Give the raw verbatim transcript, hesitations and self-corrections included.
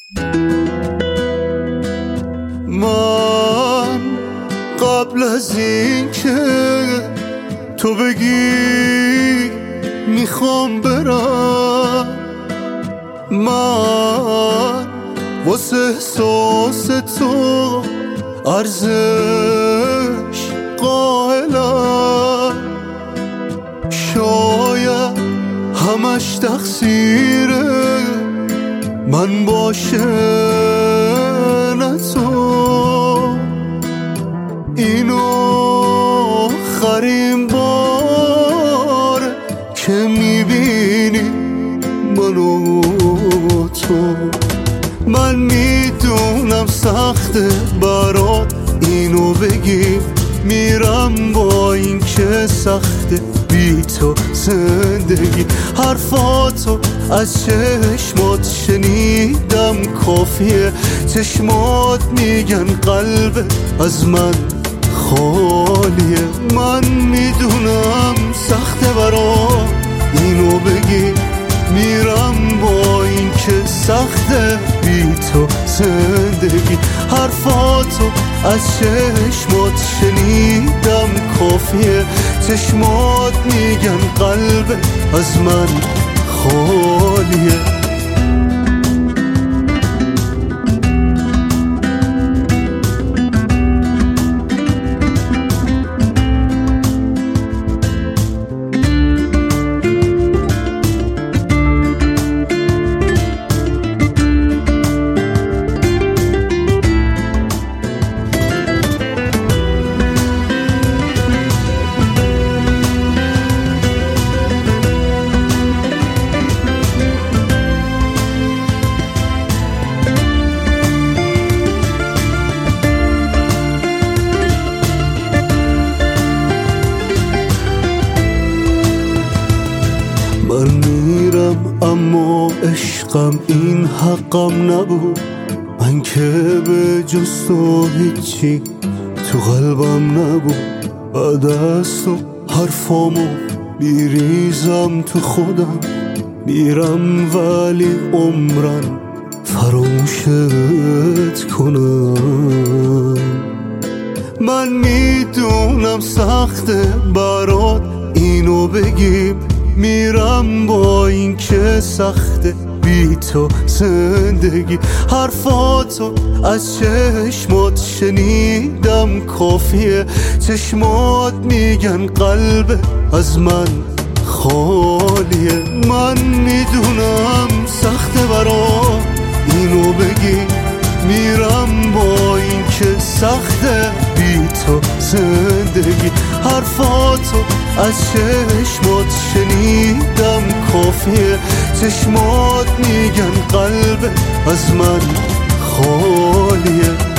من قبل از این که تو بگی میخوام برم، من واسه احساس تو ارزش قائلم. شاید همش تقصیره من باشه نه تو، اینو آخرین بار که میبینی منو تو. من میدونم سخته برات اینو بگی، میرم با این که سخته بی تو زندگی. حرفاتو از چشمات شنیدم کافیه، چشمات میگن قلب از من خالیه. من میدونم سخته برات اینو بگی، میرم با این که سخته بی تو زندگی. حرفاتو از چشمات شنیدم کافیه، چشمات میگن قلب از من خالیه. من میرم اما عشقم این حقم نبود، من که به جز تو هیچی تو قلبم نبود. بعد از تو حرفامو میریزم تو خودم، میرم ولی عمرن فراموشت کنم. من میدونم سخته برات اینو بگیم، میرم با این که سخته بی تو زندگی. حرفاتو از چشمات شنیدم کافیه، چشمات میگن قلب از من خالیه. من میدونم سخته برات اینو بگی، میرم با این که سخته بی تو زندگی. حرفاتو از چشمات شنیدم کافیه، چشمات میگن قلب از من خالیه.